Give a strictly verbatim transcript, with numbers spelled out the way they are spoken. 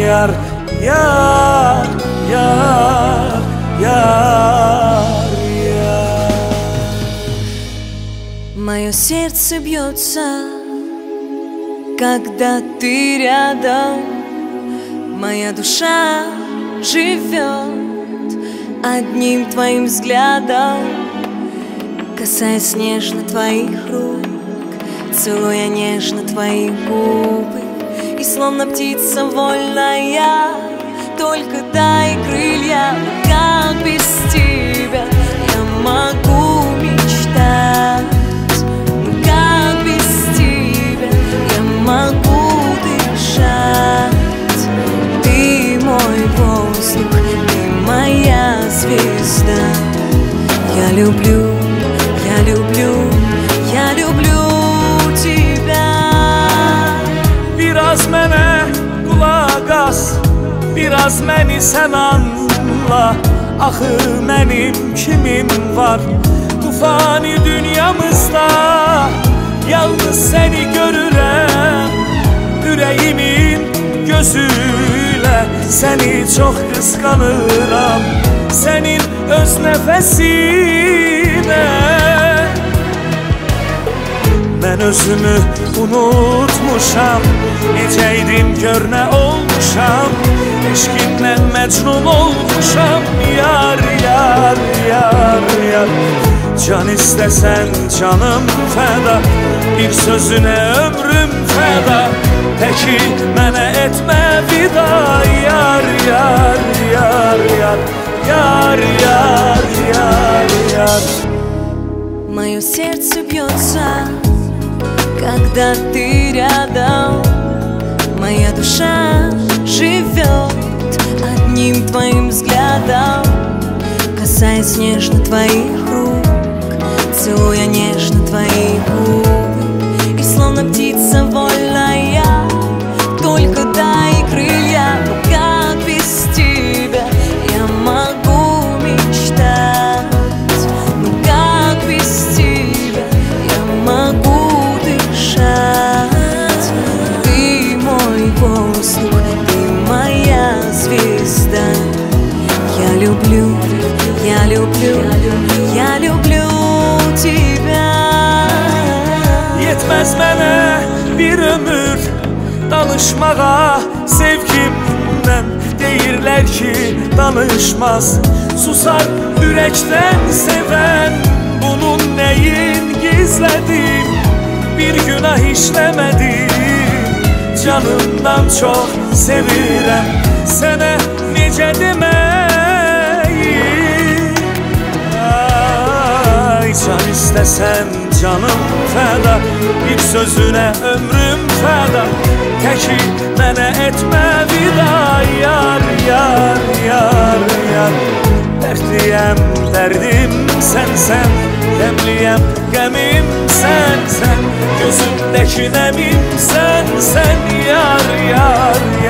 yar, yar, yar, yar, yar. Мое сердце бьется, когда ты рядом. Моя душа живет одним твоим взглядом. Касаясь нежно твоих рук, целуя нежно твои губы. И словно птица вольная, только дай крылья. Как без тебя я могу мечтать? Ну как без тебя я могу дышать? Ты мой воздух, ты моя звезда. Я люблю, я люблю, я люблю тебя. Biraz mənə qulaq as, biraz məni sən anla. Axı mənim kimim var bu fani dünyamızda? Yalnız səni görürəm ürəyimin gözüyle. Səni çox qısqanıram sənin öz nəfəsinə. Mən özümü unutmuşam, necəydim gör nə olmuşam. Eşqinlə məcnun olmuşam, yar, yar, yar, yar. Can istəsən canım fəda, bir sözünə ömrüm fəda. Təki mənə etmə vida, yar, yar, yar, yar, yar, yar, yar, yar. Мое сердце бьется, когда ты рядом. Моя душа живет одним твоим взглядом. Касаясь нежно твоих рук, целуя нежно твои губы. И словно птица вольная, только дай крылья. Как без тебя я могу мечтать? Ну как без тебя я могу дышать? Ты мой воздух, ты моя звезда. Я люблю, я люблю, я люблю тебя. Yetməz mənə bir ömür danışmağa sevgimdən. Deyirlər ki danışmaz, susar ürəkdən sevən. Bunun nəyin gizlədim, bir günah işləmədim. Canımdan çox sevirəm, sənə necə deməyim. Ay, can istəsən canım fəda, bir sözünə ömrüm fəda. Təki mənə etmə vida, yar, yar, yar, yar. Dərdliyəm, dərdim sənsən, qəmliyəm, qəmim sənsən. Gözümdəki nəmim sənsən, yar, yar, yar.